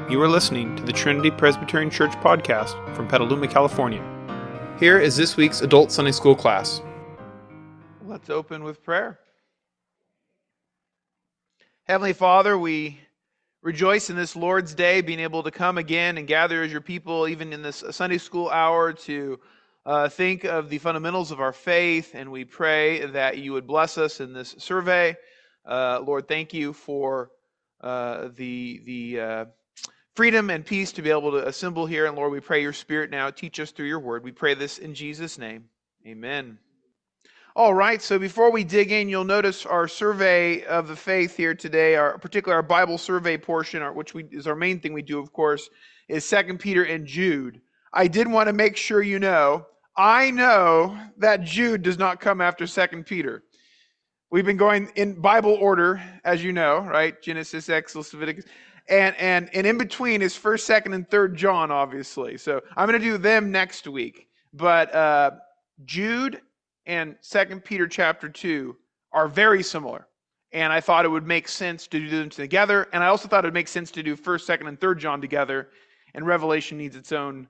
You are listening to the Trinity Presbyterian Church podcast from Petaluma, California. Here is this week's Adult Sunday School class. Let's open with prayer. Heavenly Father, we rejoice in this Lord's Day, being able to come again and gather as your people, even in this Sunday school hour, to think of the fundamentals of our faith, and we pray that you would bless us in this survey. Lord, thank you for the freedom and peace to be able to assemble here, and Lord, we pray your Spirit now teach us through your word. We pray this in Jesus' name. Amen. All right, so before we dig in, you'll notice our survey of the faith here today, particularly our Bible survey portion, which is our main thing we do, of course, is 2 Peter and Jude. I did want to make sure you know, I know that Jude does not come after 2 Peter. We've been going in Bible order, as you know, right? Genesis, Exodus, Leviticus. And in between is 1st, 2nd, and 3rd John, obviously. So I'm going to do them next week. But Jude and 2 Peter chapter 2 are very similar. And I thought it would make sense to do them together. And I also thought it would make sense to do 1st, 2nd, and 3rd John together. And Revelation needs its own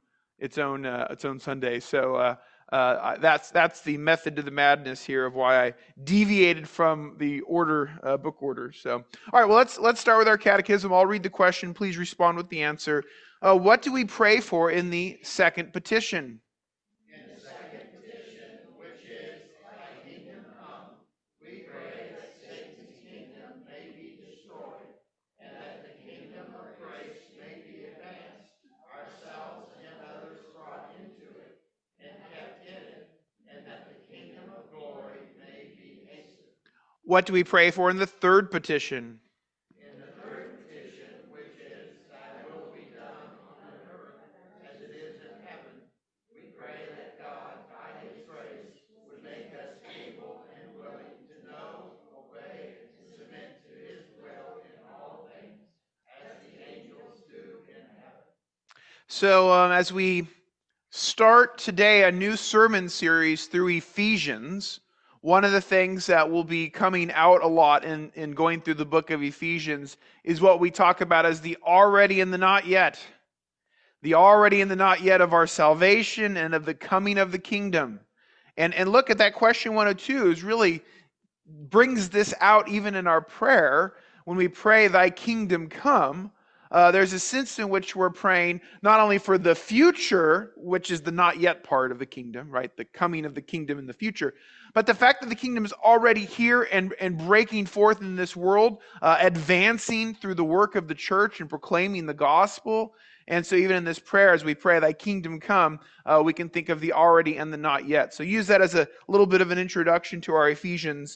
Sunday. So that's the method to the madness here of why I deviated from the book order. So, all right, well, let's start with our catechism. I'll read the question. Please respond with the answer. What do we pray for in the second petition? In the second petition, which is, thy kingdom come, we pray that Satan's kingdom may be destroyed, and that the kingdom of grace may be advanced, ourselves and others brought into it, and kept hidden, and that the kingdom of glory may be hastened. What do we pray for in the third petition? In the third petition, which is, thy will be done on earth as it is in heaven, we pray that God, by his grace, would make us able and willing to know, obey, and submit to his will in all things, as the angels do in heaven. So as we start today a new sermon series through Ephesians, one of the things that will be coming out a lot in going through the book of Ephesians is what we talk about as the already and the not yet. The already and the not yet of our salvation and of the coming of the kingdom. And look at that question 102 is really brings this out even in our prayer. When we pray, thy kingdom come, there's a sense in which we're praying not only for the future, which is the not yet part of the kingdom, right? The coming of the kingdom in the future, but the fact that the kingdom is already here and breaking forth in this world, advancing through the work of the church and proclaiming the gospel. And so even in this prayer, as we pray, thy kingdom come, we can think of the already and the not yet. So use that as a little bit of an introduction to our Ephesians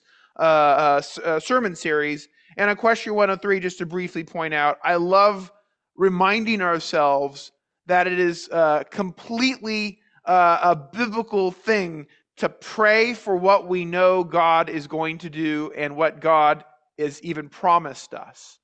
sermon series. And on question 103, just to briefly point out, I love reminding ourselves that it is completely a biblical thing to pray for what we know God is going to do and what God has even promised us.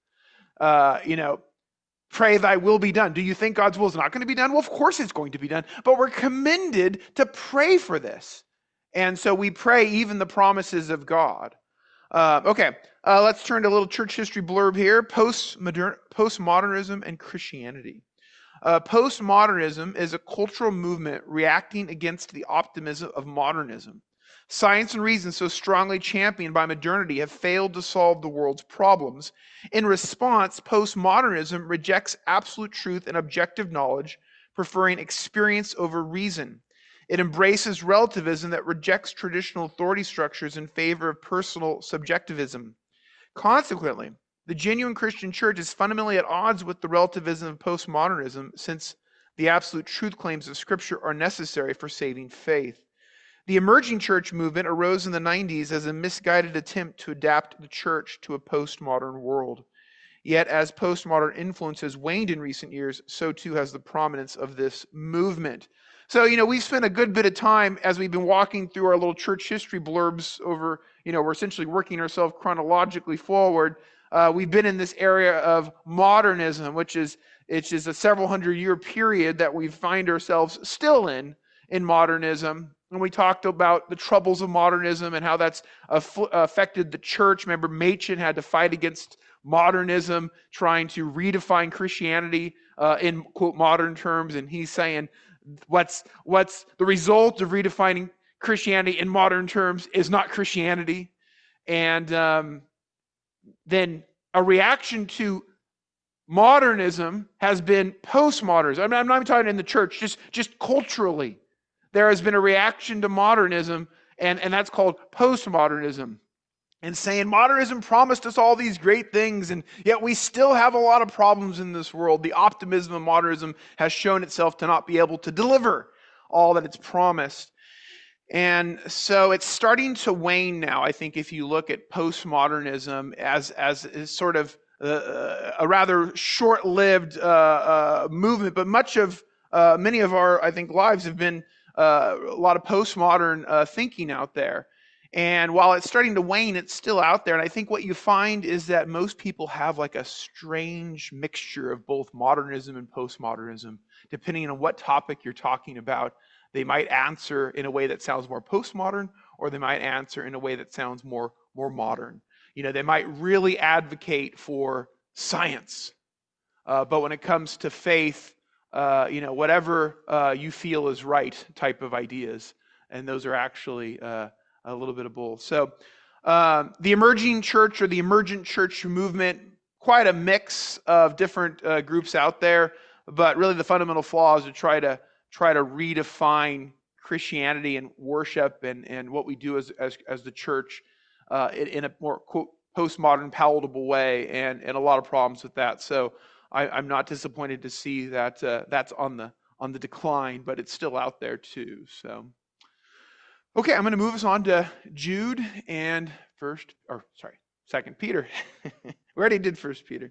Pray thy will be done. Do you think God's will is not going to be done? Well, of course it's going to be done, but we're commended to pray for this. And so we pray even the promises of God. Let's turn to a little church history blurb here. Postmodernism and Christianity. Postmodernism is a cultural movement reacting against the optimism of modernism. Science and reason so strongly championed by modernity have failed to solve the world's problems. In response, postmodernism rejects absolute truth and objective knowledge, preferring experience over reason. It embraces relativism that rejects traditional authority structures in favor of personal subjectivism. Consequently, the genuine Christian church is fundamentally at odds with the relativism of postmodernism, since the absolute truth claims of Scripture are necessary for saving faith. The emerging church movement arose in the 90s as a misguided attempt to adapt the church to a postmodern world. Yet, as postmodern influence has waned in recent years, so too has the prominence of this movement. So, we've spent a good bit of time as we've been walking through our little church history blurbs over, we're essentially working ourselves chronologically forward. We've been in this area of modernism, which is a several hundred year period that we find ourselves still in modernism. And we talked about the troubles of modernism and how that's affected the church. Remember, Machen had to fight against modernism, trying to redefine Christianity in, quote, modern terms. And he's saying what's the result of redefining Christianity in modern terms is not Christianity. And then a reaction to modernism has been postmodernism. I'm not even talking in the church, just culturally. There has been a reaction to modernism, and that's called postmodernism. And saying modernism promised us all these great things, and yet we still have a lot of problems in this world. The optimism of modernism has shown itself to not be able to deliver all that it's promised. And so it's starting to wane now, I think, if you look at postmodernism as sort of a rather short-lived movement, but many of our, I think, lives have been a lot of postmodern thinking out there. And while it's starting to wane, it's still out there. And I think what you find is that most people have like a strange mixture of both modernism and postmodernism, depending on what topic you're talking about. They might answer in a way that sounds more postmodern, or they might answer in a way that sounds more modern. They might really advocate for science, but when it comes to faith, whatever you feel is right type of ideas, and those are actually a little bit of both. So the emerging church or the emergent church movement, quite a mix of different groups out there, but really the fundamental flaw is to try to redefine Christianity and worship and what we do as the church in a more, quote, postmodern, palatable way, and a lot of problems with that. So I'm not disappointed to see that that's on the decline, but it's still out there too. So, okay, I'm going to move us on to Jude and Second Peter. We already did First Peter.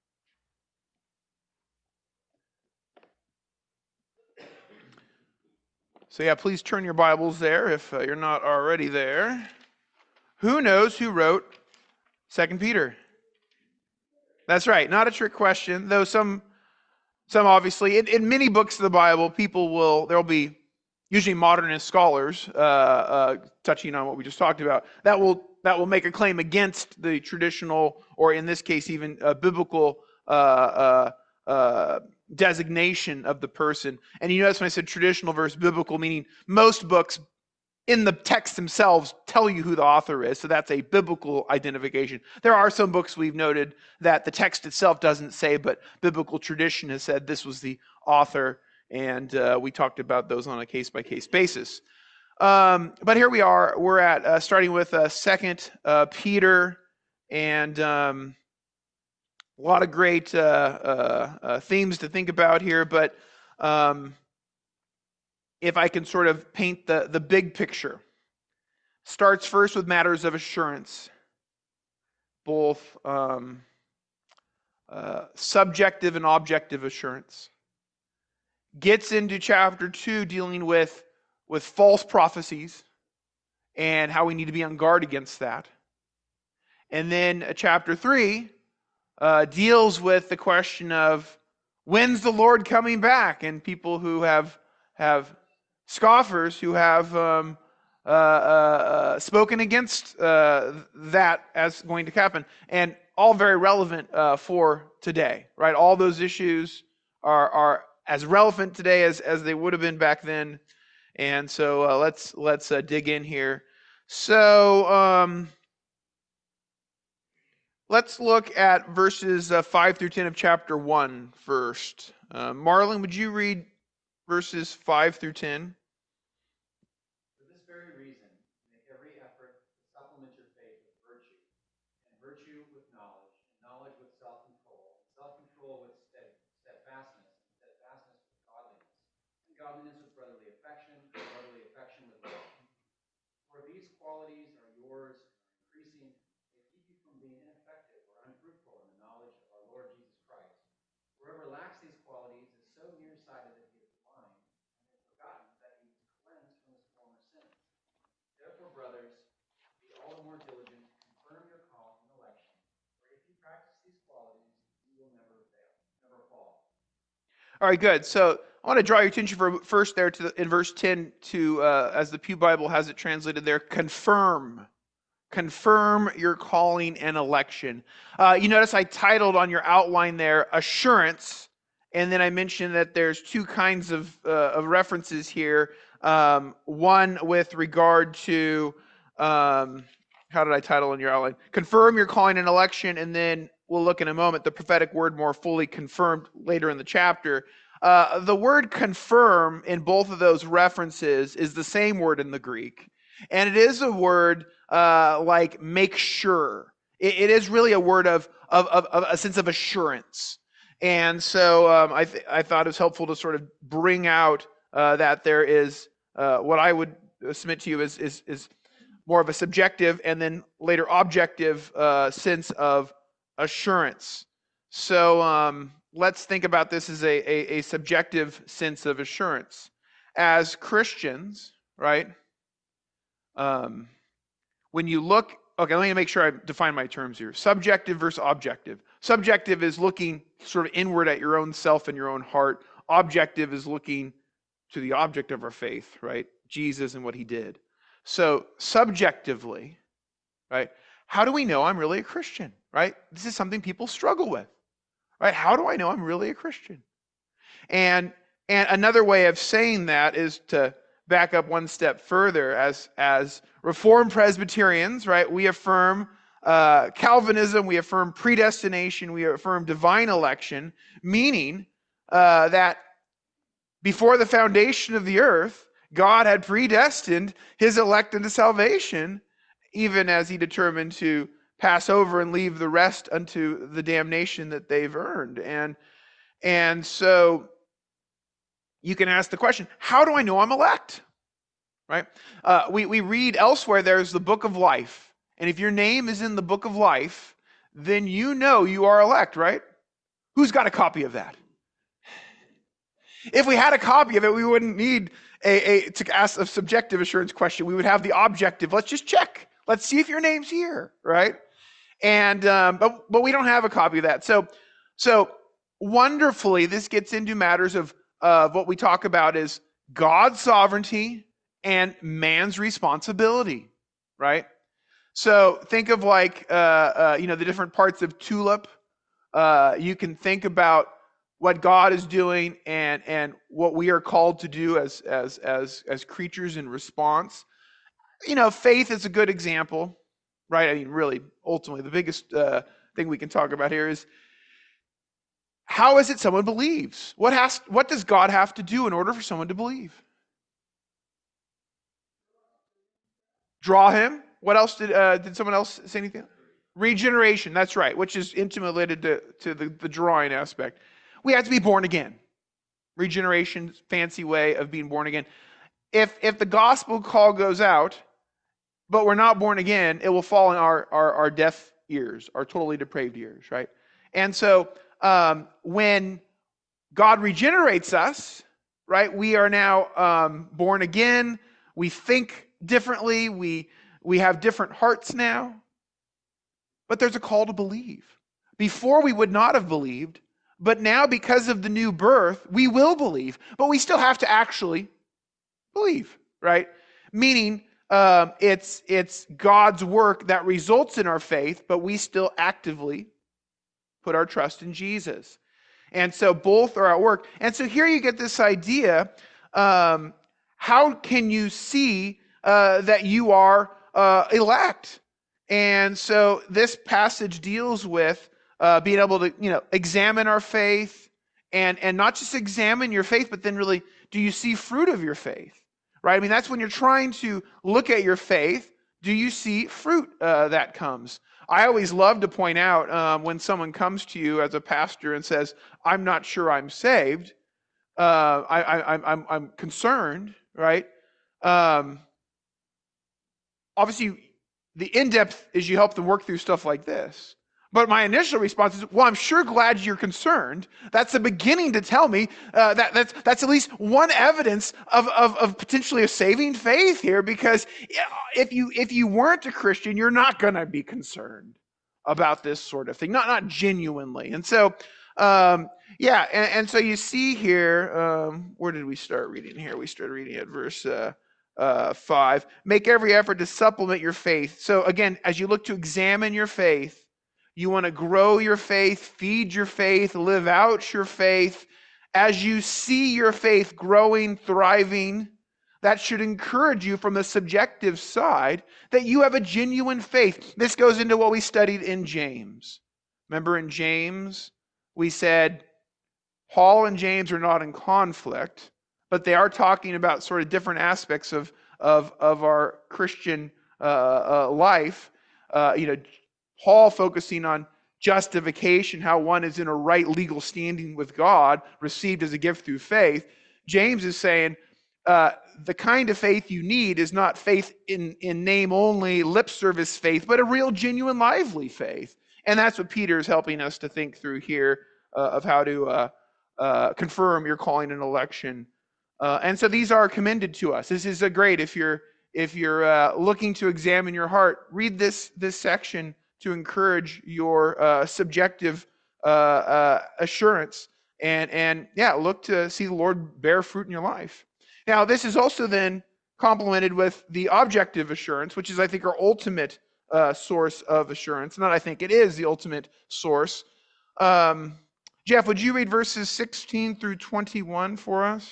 So yeah, please turn your Bibles there if you're not already there. Who knows who wrote 2 Peter? That's right, not a trick question, though some obviously, in many books of the Bible, there'll be usually modernist scholars touching on what we just talked about, that will make a claim against the traditional, or in this case, even biblical designation of the person. And you notice when I said traditional versus biblical, meaning most books in the text themselves tell you who the author is, so that's a biblical identification. There are some books we've noted that the text itself doesn't say, but biblical tradition has said this was the author, and we talked about those on a case-by-case basis. But here we are. We're at starting with 2 Peter, and a lot of great themes to think about here, but if I can sort of paint the big picture. Starts first with matters of assurance, both subjective and objective assurance. Gets into chapter 2 dealing with false prophecies and how we need to be on guard against that. And then chapter 3 deals with the question of when's the Lord coming back, and people who have scoffers who have spoken against that as going to happen, and all very relevant for today, right? All those issues are as relevant today as they would have been back then, and so let's dig in here. So let's look at verses 5 through 10 of chapter 1 first. Marlon, would you read verses 5 through 10? For this very reason, make every effort to supplement your faith with virtue, and virtue with knowledge, and knowledge with self-control, and self-control with steadfastness, and steadfastness with godliness, and godliness with brotherly affection, and brotherly affection with love. For these qualities are yours and are increasing, they keep you from being ineffective or unfruitful in the knowledge of our Lord Jesus Christ. Whoever lacks these qualities is so nearsighted that he is blind, and has forgotten that he was cleansed from his former sins. Therefore, brothers, be all the more diligent to confirm your calling and election, for if you practice these qualities, you will never fail, never fall. All right, good. So I want to draw your attention first there in verse 10 to, as the Pew Bible has it translated there, confirm. Confirm your calling and election. You notice I titled on your outline there, assurance, and then I mentioned that there's two kinds of references here. One with regard to, how did I title on your outline? Confirm your calling and election, and then we'll look in a moment, the prophetic word more fully confirmed later in the chapter. The word confirm in both of those references is the same word in the Greek. And it is a word like make sure. It is really a word of a sense of assurance. And so I thought it was helpful to sort of bring out that there is what I would submit to you is more of a subjective and then later objective sense of assurance. So let's think about this as a subjective sense of assurance. As Christians, right? When you look, okay, let me make sure I define my terms here. Subjective versus objective. Subjective is looking sort of inward at your own self and your own heart. Objective is looking to the object of our faith, right? Jesus and what he did. So subjectively, right? How do we know I'm really a Christian, right? This is something people struggle with, right? How do I know I'm really a Christian? And another way of saying that is to back up one step further. As Reformed Presbyterians, right? We affirm Calvinism, we affirm predestination, we affirm divine election, meaning that before the foundation of the earth, God had predestined his elect into salvation, even as he determined to pass over and leave the rest unto the damnation that they've earned. And so you can ask the question, how do I know I'm elect? Right? We read elsewhere, there's the book of life. And if your name is in the book of life, then you know you are elect, right? Who's got a copy of that? If we had a copy of it, we wouldn't need to ask a subjective assurance question. We would have the objective. Let's just check. Let's see if your name's here, right? And but we don't have a copy of that. So wonderfully, this gets into matters of what we talk about is God's sovereignty and man's responsibility, right? So think of like the different parts of tulip. You can think about what God is doing and what we are called to do as creatures in response. Faith is a good example, right? I mean, really, ultimately, the biggest thing we can talk about here is how is it someone believes? What does God have to do in order for someone to believe? Draw him. What else did someone else say anything? Regeneration, that's right, which is intimately related to the drawing aspect. We have to be born again. Regeneration, fancy way of being born again. If the gospel call goes out, but we're not born again, it will fall in our deaf ears, our totally depraved ears, right? And so when God regenerates us, right, we are now born again. We think differently. We have different hearts now. But there's a call to believe. Before we would not have believed, but now because of the new birth, we will believe. But we still have to actually believe, right? Meaning it's God's work that results in our faith, but we still actively put our trust in Jesus. And so both are at work. And so here you get this idea, how can you see that you are elect? And so this passage deals with being able to, examine our faith and not just examine your faith, but then really, do you see fruit of your faith? Right? I mean, that's when you're trying to look at your faith. Do you see fruit that comes? I always love to point out when someone comes to you as a pastor and says, "I'm not sure I'm saved. I'm concerned." Right? Obviously, the in-depth is you help them work through stuff like this. But my initial response is, well, I'm sure glad you're concerned. That's the beginning to tell me that's at least one evidence of potentially a saving faith here, because if you weren't a Christian, you're not going to be concerned about this sort of thing, not genuinely. And so Yeah, and so you see here, where did we start reading here? We started reading at verse 5. Make every effort to supplement your faith. So again, as you look to examine your faith, you want to grow your faith, feed your faith, live out your faith. As you see your faith growing, thriving, that should encourage you from the subjective side that you have a genuine faith. This goes into what we studied in James. Remember in James, we said Paul and James are not in conflict, but they are talking about sort of different aspects of our Christian life. Paul focusing on justification, how one is in a right legal standing with God, received as a gift through faith. James is saying the kind of faith you need is not faith in name only, lip service faith, but a real, genuine, lively faith. And that's what Peter is helping us to think through here of how to confirm your calling and election. And so these are commended to us. This is a great, if you're looking to examine your heart, read this section to encourage your subjective assurance and look to see the Lord bear fruit in your life. Now, this is also then complemented with the objective assurance, which is, I think, our ultimate source of assurance. Not I think, it is the ultimate source. Jeff, would you read verses 16 through 21 for us?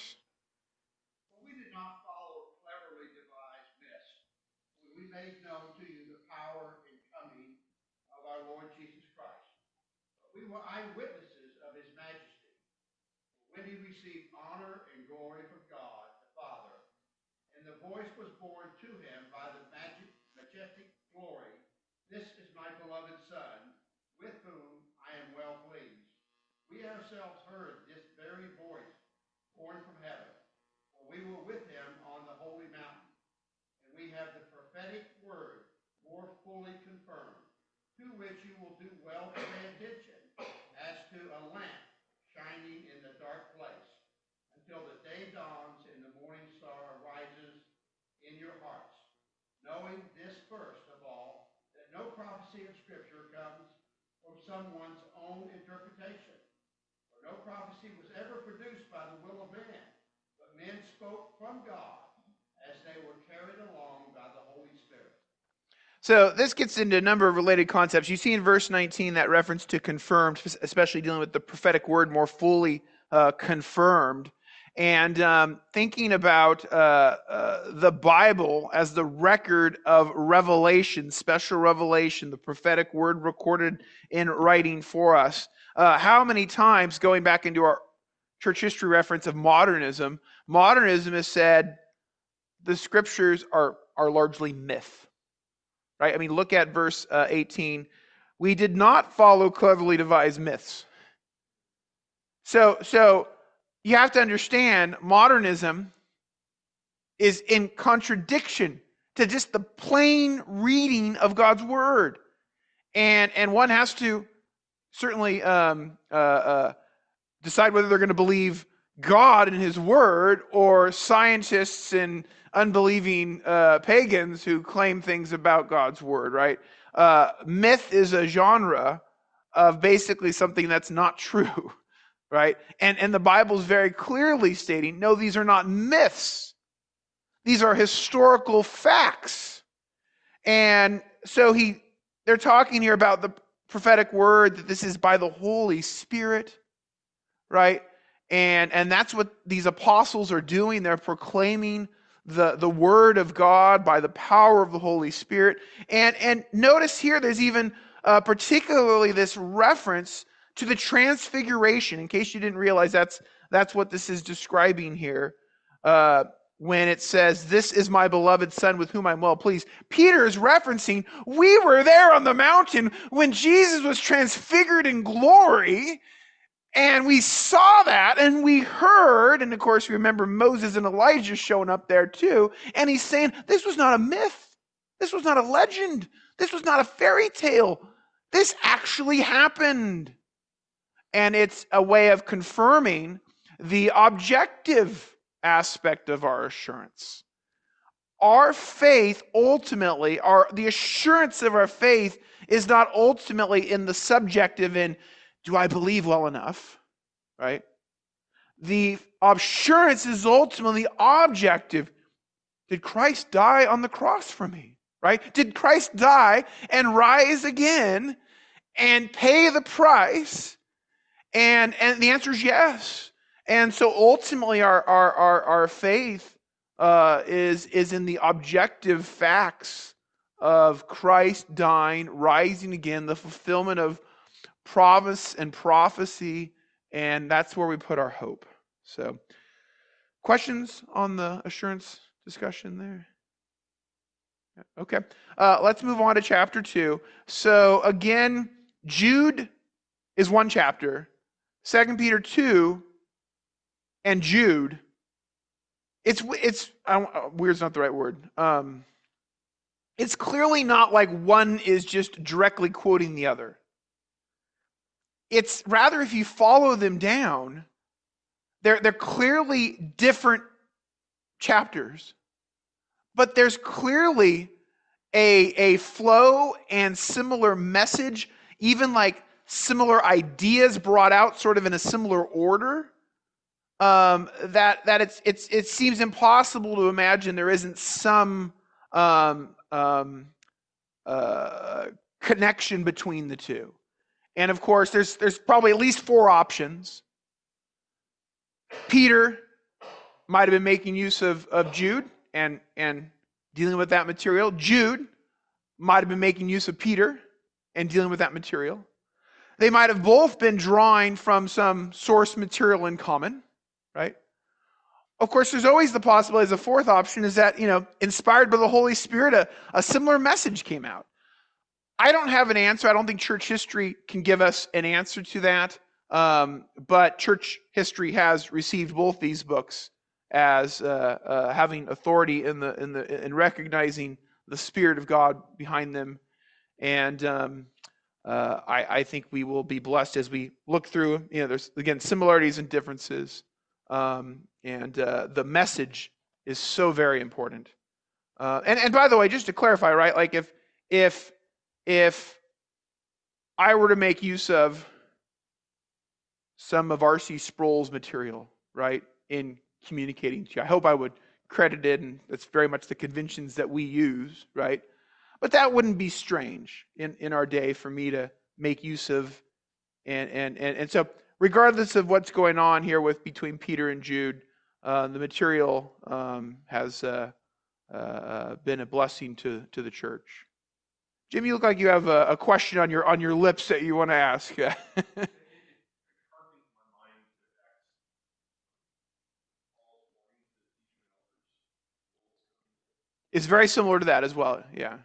We did not follow cleverly devised myths. We made known to you the power and coming of our Lord Jesus Christ. We were eyewitnesses of his majesty. When he received honor and glory from God the Father, and the voice was borne to him by the majestic glory, "This is my beloved Son, with whom I am well pleased." We ourselves heard this very voice born from heaven, for we were with him on the holy mountain. And we have the prophetic word more fully confirmed, to which you will do well to pay attention, as to a lamp shining in the dark place, until the day dawns and the morning star rises in your hearts, knowing this first of all, that no prophecy of Scripture comes from someone's own interpretation. For no prophecy was ever produced by the will of man, but men spoke from God as they were carried along by the Holy Spirit. So this gets into a number of related concepts. You see in verse 19 that reference to confirmed, especially dealing with the prophetic word more fully confirmed. And thinking about the Bible as the record of revelation, special revelation, the prophetic word recorded in writing for us. How many times, going back into our church history reference of modernism has said the scriptures are largely myth. Right? I mean, look at verse 18. We did not follow cleverly devised myths. So you have to understand, modernism is in contradiction to just the plain reading of God's word. And one has to certainly decide whether they're going to believe God and his word or scientists and unbelieving pagans who claim things about God's word, right? Myth is a genre of basically something that's not true, right? And the Bible is very clearly stating, no, these are not myths. These are historical facts. And so they're talking here about the prophetic word, that this is by the Holy Spirit, right? And that's what these apostles are doing. They're proclaiming the word of God by the power of the Holy Spirit. And notice here there's even particularly this reference to the transfiguration. In case you didn't realize, that's what this is describing here. When it says, "This is my beloved Son with whom I'm well pleased." Peter is referencing, we were there on the mountain when Jesus was transfigured in glory. And we saw that, and we heard, and of course, we remember Moses and Elijah showing up there too. And he's saying, this was not a myth. This was not a legend. This was not a fairy tale. This actually happened. And it's a way of confirming the objective aspect of our assurance. Our faith ultimately, the assurance of our faith is not ultimately in the subjective in, do I believe well enough? Right? The assurance is ultimately objective. Did Christ die on the cross for me? Right? Did Christ die and rise again and pay the price? And the answer is yes. And so ultimately our faith is in the objective facts of Christ dying, rising again, the fulfillment of promise and prophecy, and that's where we put our hope. So, questions on the assurance discussion there? Okay. Let's move on to chapter 2. So again, Jude is one chapter. 2 Peter 2 and Jude. It's weird's not the right word. It's clearly not like one is just directly quoting the other. It's rather, if you follow them down, they're clearly different chapters. But there's clearly a flow and similar message, even like similar ideas brought out sort of in a similar order, that it seems impossible to imagine there isn't some connection between the two. And of course, there's probably at least 4 options. Peter might have been making use of Jude and dealing with that material. Jude might have been making use of Peter and dealing with that material. They might have both been drawing from some source material in common, right? Of course, there's always the possibility, as a 4th option, is that, inspired by the Holy Spirit, a similar message came out. I don't have an answer. I don't think church history can give us an answer to that. But church history has received both these books as having authority in recognizing the Spirit of God behind them, and I think we will be blessed as we look through. There's again similarities and differences, and the message is so very important. And by the way, just to clarify, right? Like if I were to make use of some of R.C. Sproul's material, right, in communicating to you, I hope I would credit it, and that's very much the conventions that we use, right? But that wouldn't be strange in our day for me to make use of, and so regardless of what's going on here between Peter and Jude, the material has been a blessing to the church. Jim, you look like you have a question on your lips that you want to ask. It's very similar to that as well. Yeah.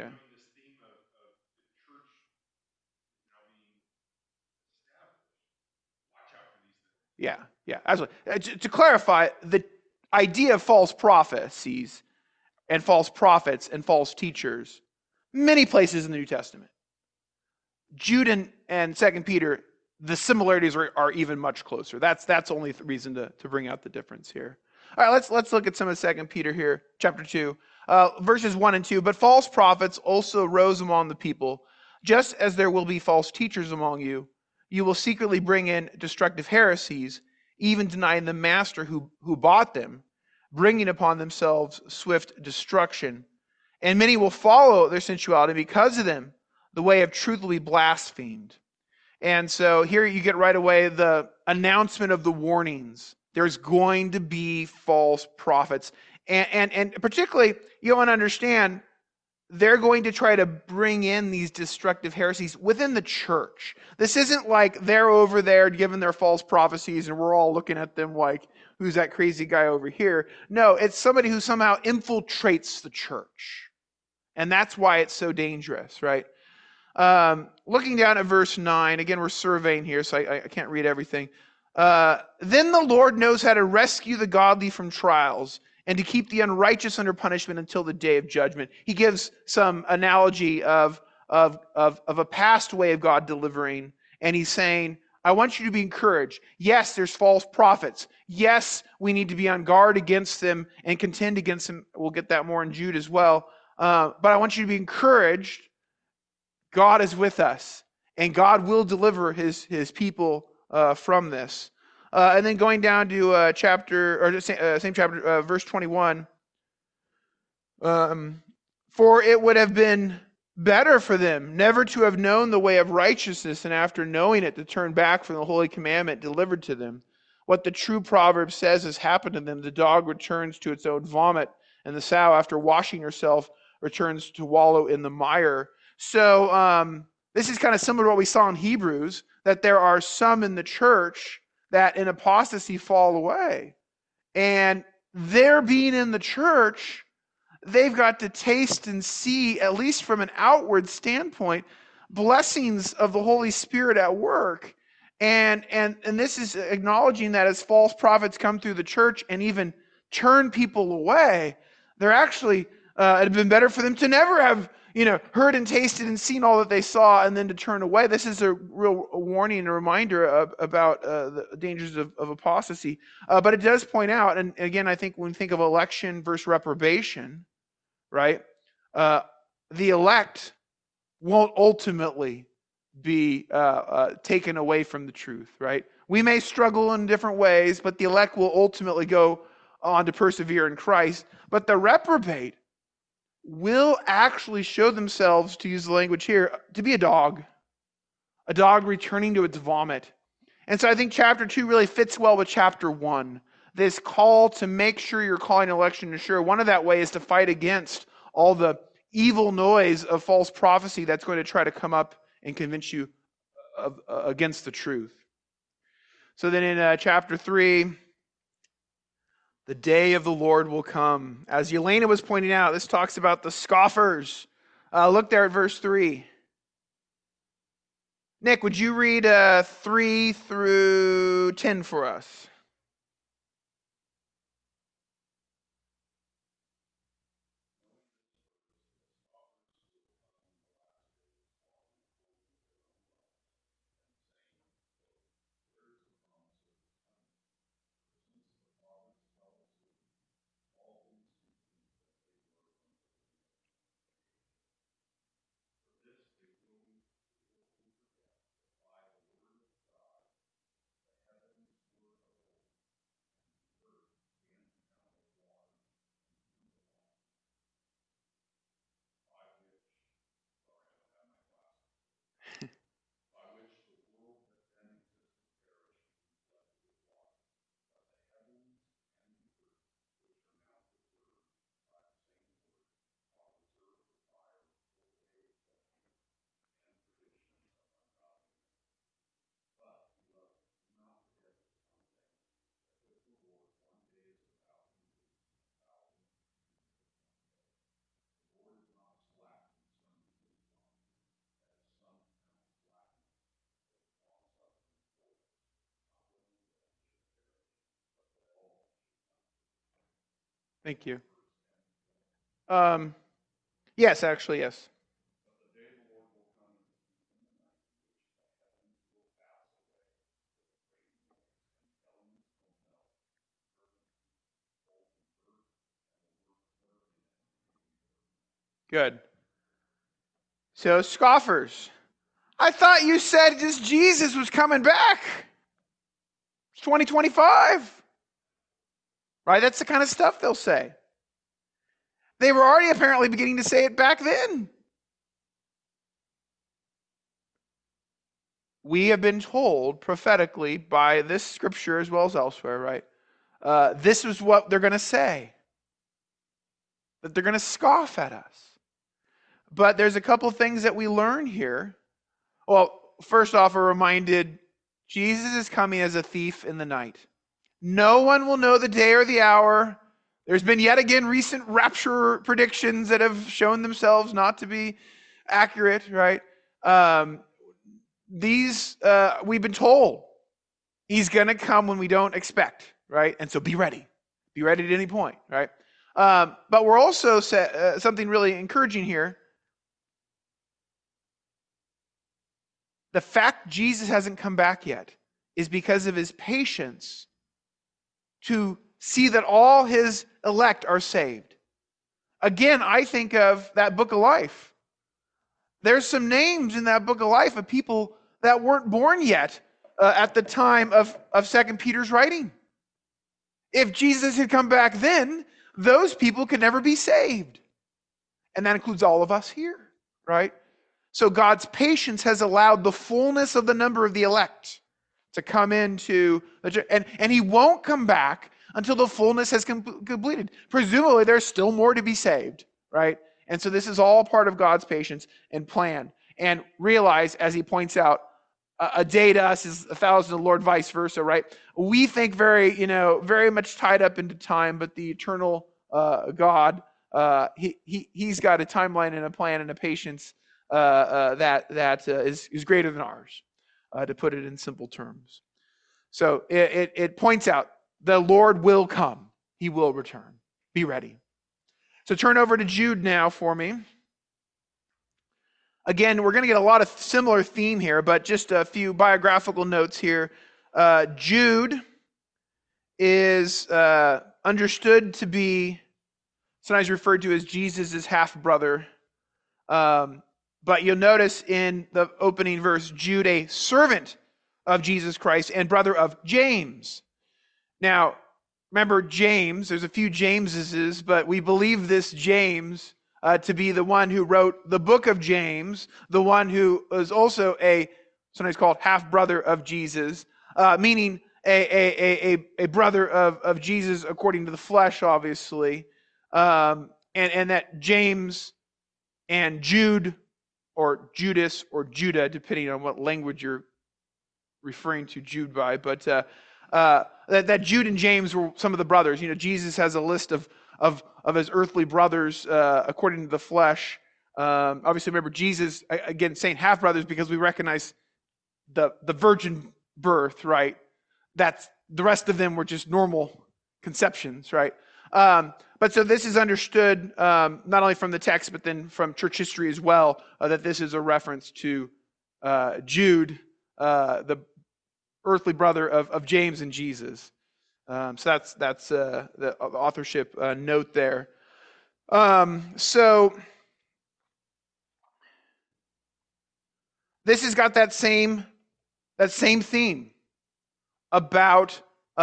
Yeah, absolutely. To clarify, the idea of false prophecies and false prophets and false teachers, many places in the New Testament. Jude and 2 Peter, the similarities are even much closer. That's only the reason to bring out the difference here. All right, let's look at some of 2 Peter here, chapter 2, verses 1 and 2. But false prophets also rose among the people, just as there will be false teachers among you. You will secretly bring in destructive heresies, even denying the master who bought them, bringing upon themselves swift destruction. And many will follow their sensuality. Because of them, the way of truth will be blasphemed. And so here you get right away the announcement of the warnings. There's going to be false prophets. And particularly, you want to understand, they're going to try to bring in these destructive heresies within the church. This isn't like they're over there giving their false prophecies and we're all looking at them like, who's that crazy guy over here? No, it's somebody who somehow infiltrates the church. And that's why it's so dangerous, right? Looking down at verse 9, again, we're surveying here, so I can't read everything. Then the Lord knows how to rescue the godly from trials and to keep the unrighteous under punishment until the day of judgment. He gives some analogy of a past way of God delivering, and he's saying, I want you to be encouraged. Yes, there's false prophets. Yes, we need to be on guard against them and contend against them. We'll get that more in Jude as well. But I want you to be encouraged. God is with us. And God will deliver his people from this. And then going down to same chapter, verse 21. For it would have been better for them never to have known the way of righteousness, and after knowing it, to turn back from the holy commandment delivered to them. What the true proverb says has happened to them. The dog returns to its own vomit, and the sow, after washing herself, returns to wallow in the mire. So this is kind of similar to what we saw in Hebrews, that there are some in the church that in apostasy fall away. And their being in the church, they've got to taste and see, at least from an outward standpoint, blessings of the Holy Spirit at work. And this is acknowledging that as false prophets come through the church and even turn people away, they're actually, it'd have been better for them to never have, heard and tasted and seen all that they saw and then to turn away. This is a real warning and a reminder about the dangers of apostasy. But it does point out, and again, I think when we think of election versus reprobation, right? The elect won't ultimately be taken away from the truth, right? We may struggle in different ways, but the elect will ultimately go on to persevere in Christ. But the reprobate will actually show themselves, to use the language here, to be a dog returning to its vomit. And so I think chapter 2 really fits well with chapter 1. This call to make sure you're calling election sure. One of that way is to fight against all the evil noise of false prophecy that's going to try to come up and convince you against the truth. So then in chapter 3, the day of the Lord will come. As Yelena was pointing out, this talks about the scoffers. Look there at verse 3. Nick, would you read 3 through 10 for us? Thank you. Yes, actually, yes. Good. So, scoffers. I thought you said just Jesus was coming back. It's 2025. Right? That's the kind of stuff they'll say. They were already apparently beginning to say it back then. We have been told prophetically by this scripture as well as elsewhere, right? This is what they're going to say. That they're going to scoff at us. But there's a couple things that we learn here. Well, first off, we're reminded Jesus is coming as a thief in the night. No one will know the day or the hour. There's been yet again recent rapture predictions that have shown themselves not to be accurate, right? We've been told he's going to come when we don't expect, right? And so be ready. Be ready at any point, right? But we're also something really encouraging here. The fact Jesus hasn't come back yet is because of his patience to see that all his elect are saved. Again, I think of that book of life. There's some names in that book of life of people that weren't born yet at the time of 2 Peter's writing. If Jesus had come back then, those people could never be saved. And that includes all of us here, right? So God's patience has allowed the fullness of the number of the elect to come into the church. And he won't come back until the fullness has completed. Presumably, there's still more to be saved, right? And so this is all part of God's patience and plan. And realize, as he points out, a day to us is 1,000 to the Lord, vice versa, right? We think very much tied up into time, but the eternal God, he's got a timeline and a plan and a patience that is greater than ours, to put it in simple terms. So it points out the Lord will come. He will return. Be ready. So turn over to Jude now for me. Again, we're going to get a lot of similar theme here, but just a few biographical notes here. Jude is understood to be sometimes referred to as Jesus' half-brother. But you'll notice in the opening verse, Jude, a servant of Jesus Christ and brother of James. Now, remember James, there's a few Jameses, but we believe this James to be the one who wrote the book of James, the one who was also sometimes called half-brother of Jesus, meaning a brother of Jesus according to the flesh, obviously. And that James and Jude, or Judas, or Judah, depending on what language you're referring to Jude by, but that Jude and James were some of the brothers. Jesus has a list of his earthly brothers according to the flesh. Obviously, remember Jesus, again, saying half-brothers because we recognize the virgin birth, right? That's the rest of them were just normal conceptions, right? But so this is understood not only from the text, but then from church history as well, that this is a reference to Jude, the earthly brother of James and Jesus. So that's the authorship note there. So this has got that same theme about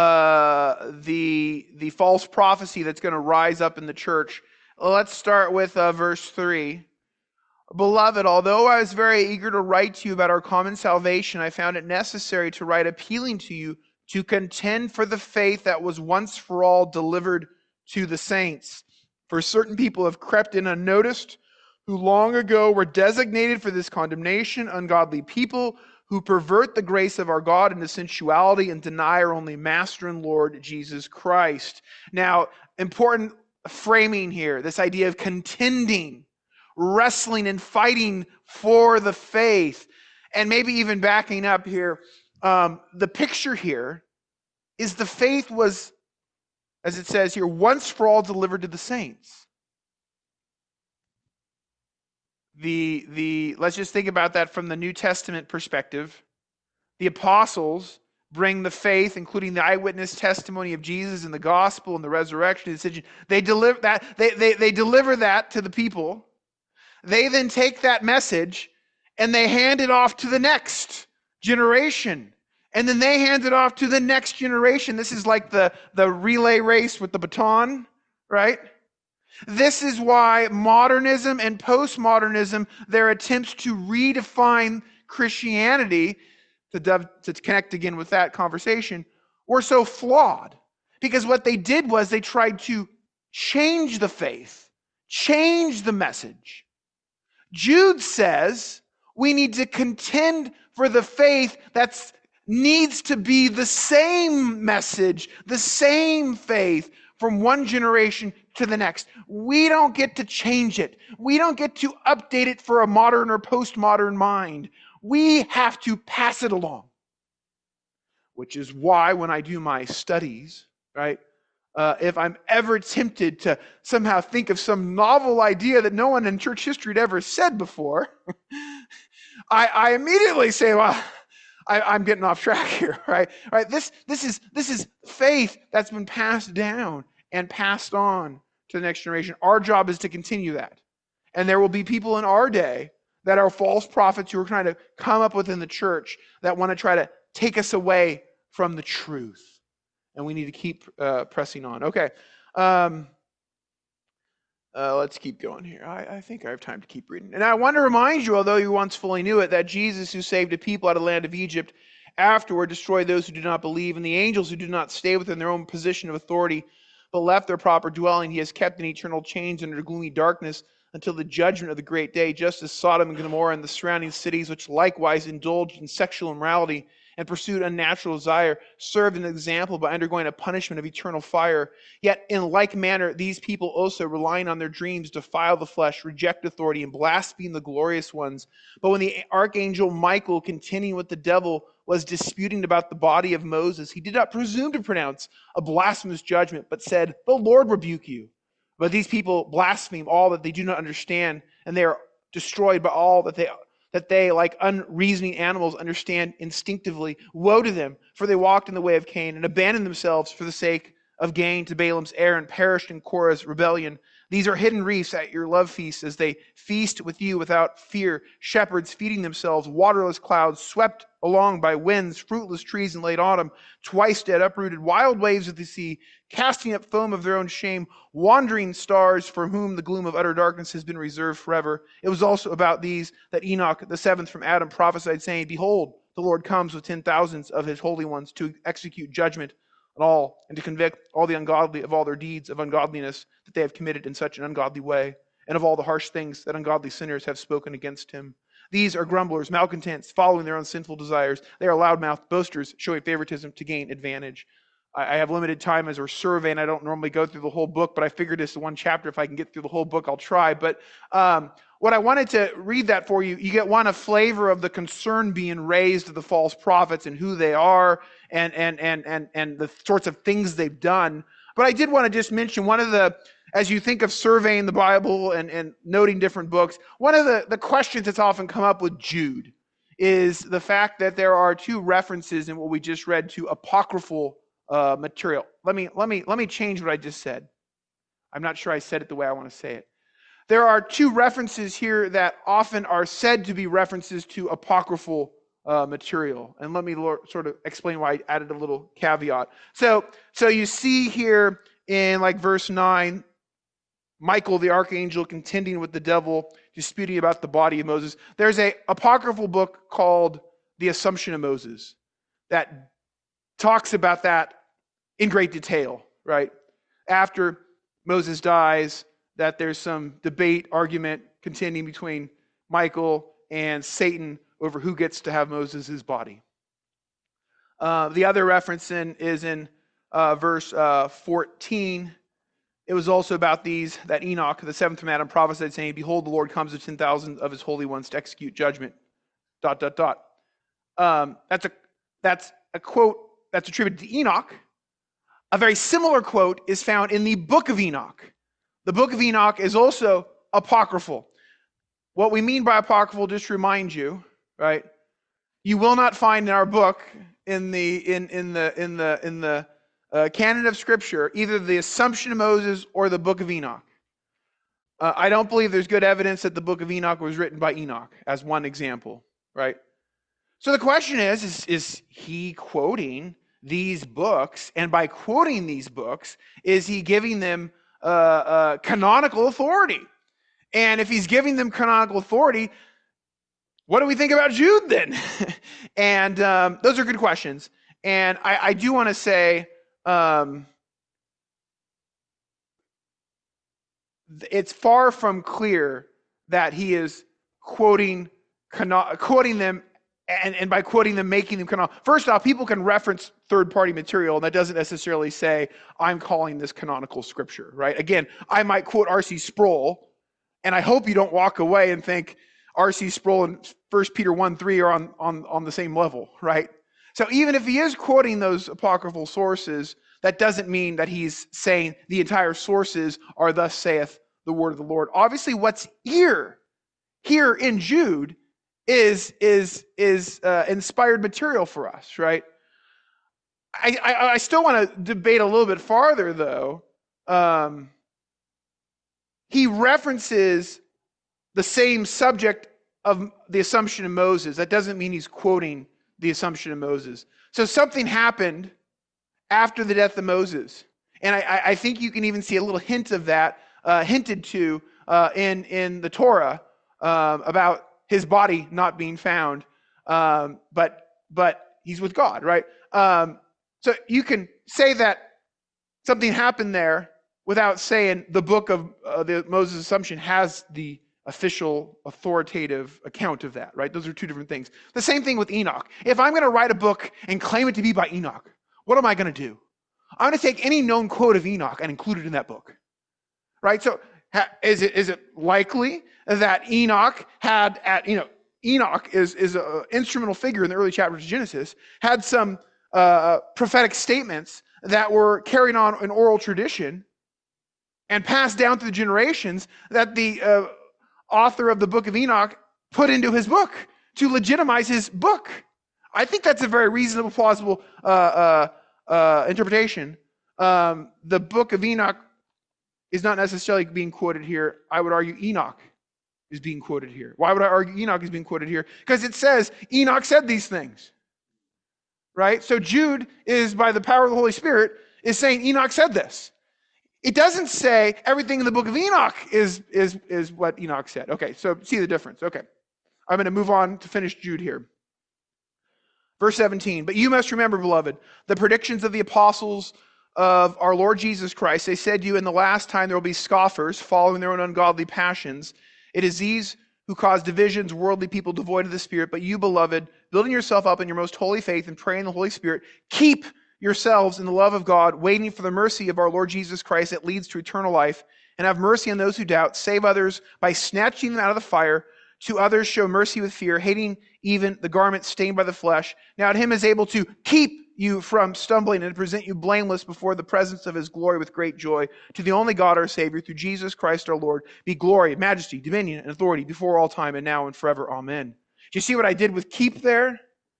the false prophecy that's going to rise up in the church. Let's start with verse 3. Beloved, although I was very eager to write to you about our common salvation, I found it necessary to write appealing to you to contend for the faith that was once for all delivered to the saints. For certain people have crept in unnoticed, who long ago were designated for this condemnation, ungodly people who pervert the grace of our God into sensuality and deny our only Master and Lord, Jesus Christ. Now, important framing here, this idea of contending, wrestling and fighting for the faith. And maybe even backing up here, the picture here is the faith was, as it says here, once for all delivered to the saints. Let's just think about that from the New Testament perspective. The apostles bring the faith, including the eyewitness testimony of Jesus and the gospel and the resurrection decision. They deliver that. They deliver that to the people. They then take that message and they hand it off to the next generation. And then they hand it off to the next generation. This is like the relay race with the baton, right? This is why modernism and postmodernism, their attempts to redefine Christianity, to connect again with that conversation, were so flawed. Because what they did was they tried to change the faith, change the message. Jude says we need to contend for the faith that needs to be the same message, the same faith from one generation to the next. We don't get to change it. We don't get to update it for a modern or postmodern mind. We have to pass it along. Which is why when I do my studies, right, if I'm ever tempted to somehow think of some novel idea that no one in church history had ever said before, I immediately say, well, I'm getting off track here, right? Right? This is faith that's been passed down and passed on to the next generation. Our job is to continue that. And there will be people in our day that are false prophets who are trying to come up within the church that want to try to take us away from the truth. And we need to keep pressing on. Okay. Let's keep going here. I think I have time to keep reading. And I want to remind you, although you once fully knew it, that Jesus, who saved a people out of the land of Egypt, afterward destroyed those who did not believe, and the angels who did not stay within their own position of authority, but left their proper dwelling, he has kept in eternal chains under gloomy darkness until the judgment of the great day, just as Sodom and Gomorrah and the surrounding cities, which likewise indulged in sexual immorality and pursued unnatural desire, served an example by undergoing a punishment of eternal fire. Yet in like manner, these people also, relying on their dreams, defile the flesh, reject authority, and blaspheme the glorious ones. But when the archangel Michael, contending with the devil, was disputing about the body of Moses, he did not presume to pronounce a blasphemous judgment, but said, "The Lord rebuke you." But these people blaspheme all that they do not understand, and they are destroyed by all that they, like unreasoning animals, understand instinctively. Woe to them, for they walked in the way of Cain and abandoned themselves for the sake of gain to Balaam's error and perished in Korah's rebellion. These are hidden reefs at your love feasts as they feast with you without fear, shepherds feeding themselves, waterless clouds swept along by winds, fruitless trees in late autumn, twice dead, uprooted, wild waves of the sea, casting up foam of their own shame, wandering stars for whom the gloom of utter darkness has been reserved forever. It was also about these that Enoch, the seventh from Adam, prophesied, saying, "Behold, the Lord comes with 10,000s of his holy ones to execute judgment on all and to convict all the ungodly of all their deeds of ungodliness that they have committed in such an ungodly way, and of all the harsh things that ungodly sinners have spoken against him. These are grumblers, malcontents, following their own sinful desires. They are loudmouthed boasters, showing favoritism to gain advantage." I have limited time as we're surveying. I don't normally go through the whole book, but I figured this one chapter. If I can get through the whole book, I'll try. But what I wanted to read that for you, you get a flavor of the concern being raised of the false prophets and who they are and the sorts of things they've done. But I did want to just mention one of the, as you think of surveying the Bible and noting different books, one of the questions that's often come up with Jude is the fact that there are two references in what we just read to apocryphal material. Let me change what I just said. I'm not sure I said it the way I want to say it. There are two references here that often are said to be references to apocryphal material. And let me sort of explain why I added a little caveat. So you see here in like verse 9, Michael the archangel contending with the devil, disputing about the body of Moses. There's an apocryphal book called The Assumption of Moses that talks about that in great detail, right? After Moses dies, that there's some debate, argument, contending between Michael and Satan over who gets to have Moses' body. The other reference is in verse 14. It was also about that Enoch, the seventh from Adam, prophesied, saying, "Behold, the Lord comes with 10,000 of his holy ones to execute judgment." ... That's a quote that's attributed to Enoch. A very similar quote is found in the book of Enoch. The book of Enoch is also apocryphal. What we mean by apocryphal, just to remind you, right? You will not find in our book, in the canon of Scripture, either the Assumption of Moses or the book of Enoch. I don't believe there's good evidence that the book of Enoch was written by Enoch, as one example, right? So the question is he quoting these books? And by quoting these books, is he giving them canonical authority? And if he's giving them canonical authority, what do we think about Jude then? And those are good questions. And I do want to say it's far from clear that he is quoting them, and by quoting them, making them canonical. First off, people can reference third-party material, and that doesn't necessarily say, I'm calling this canonical scripture, right? Again, I might quote R.C. Sproul, and I hope you don't walk away and think R.C. Sproul and 1 Peter 1:3 are on the same level, right? So even if he is quoting those apocryphal sources, that doesn't mean that he's saying the entire sources are thus saith the word of the Lord. Obviously, what's here in Jude is inspired material for us, right? I still want to debate a little bit farther, though. He references the same subject of the Assumption of Moses, that doesn't mean he's quoting the Assumption of Moses. So something happened after the death of Moses. And I think you can even see a little hint of that hinted to in the Torah about his body not being found, but he's with God, right? So you can say that something happened there without saying the book of the Moses Assumption has the official authoritative account of that, right? Those are two different things. The same thing with Enoch. If I'm going to write a book and claim it to be by Enoch, what am I going to do? I'm going to take any known quote of Enoch and include it in that book, right? So is it likely that Enoch had Enoch is an instrumental figure in the early chapters of Genesis, had some prophetic statements that were carried on in oral tradition and passed down through the generations that the author of the book of Enoch put into his book to legitimize his book. I think that's a very reasonable, plausible interpretation. The book of Enoch is not necessarily being quoted here. I would argue Enoch is being quoted here. Why would I argue Enoch is being quoted here? Because it says Enoch said these things, right? So Jude is, by the power of the Holy Spirit, is saying Enoch said this. It doesn't say everything in the book of Enoch is what Enoch said. Okay, so see the difference. Okay, I'm going to move on to finish Jude here. Verse 17, but you must remember, beloved, the predictions of the apostles of our Lord Jesus Christ. They said to you, in the last time there will be scoffers following their own ungodly passions. It is these who cause divisions, worldly people devoid of the Spirit. But you, beloved, building yourself up in your most holy faith and praying the Holy Spirit, keep yourselves in the love of God, waiting for the mercy of our Lord Jesus Christ that leads to eternal life, and have mercy on those who doubt. Save others by snatching them out of the fire. To others show mercy with fear, hating even the garment stained by the flesh. Now to him is able to keep you from stumbling and to present you blameless before the presence of his glory with great joy. To the only God our Savior, through Jesus Christ our Lord, be glory, majesty, dominion, and authority before all time and now and forever. Amen. Do you see what I did with keep there?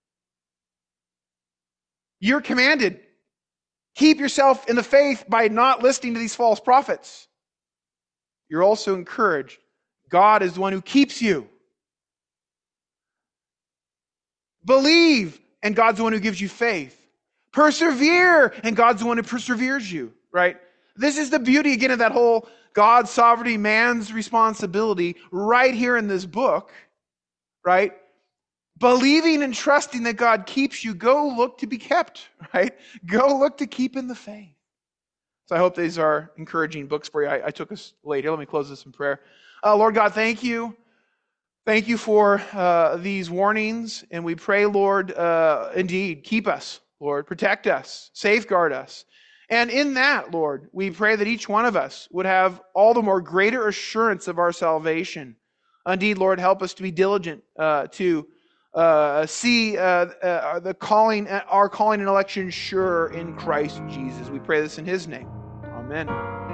You're commanded. Keep yourself in the faith by not listening to these false prophets. You're also encouraged. God is the one who keeps you. Believe, and God's the one who gives you faith. Persevere, and God's the one who perseveres you, right? This is the beauty, again, of that whole God's sovereignty, man's responsibility right here in this book, right? Believing and trusting that God keeps you, go look to be kept, right? Go look to keep in the faith. So I hope these are encouraging books for you. I took us late here. Let me close this in prayer. Lord God, thank you. Thank you for these warnings. And we pray, Lord, indeed, keep us, Lord. Protect us. Safeguard us. And in that, Lord, we pray that each one of us would have all the more greater assurance of our salvation. Indeed, Lord, help us to be diligent to see the calling, our calling and election sure in Christ Jesus. We pray this in his name. Amen.